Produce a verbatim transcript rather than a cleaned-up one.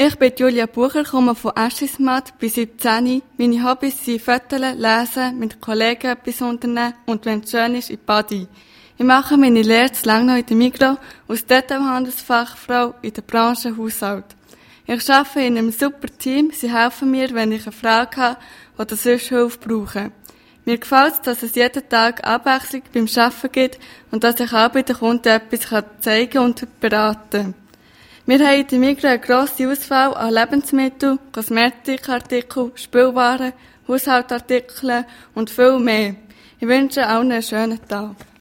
Ich bin Julia Bucher, komme von Aschismat, bin siebzehn. Meine Hobbys sind Foteln, Lesen, mit Kollegen etwas unternehmen und wenn es schön ist, in die Body. Ich mache meine Lehre zu Langnau in der Migros als Detailhandelsfachfrau in der Branche Haushalt. Ich arbeite in einem super Team, sie helfen mir, wenn ich eine Frage habe oder sonst Hilfe brauche. Mir gefällt es, dass es jeden Tag Abwechslung beim Arbeiten gibt und dass ich auch bei den Kunden etwas zeigen und beraten kann. Wir haben in der Migros eine grosse Auswahl an Lebensmitteln, Kosmetikartikeln, Spielwaren, Haushaltsartikeln und viel mehr. Ich wünsche allen einen schönen Tag.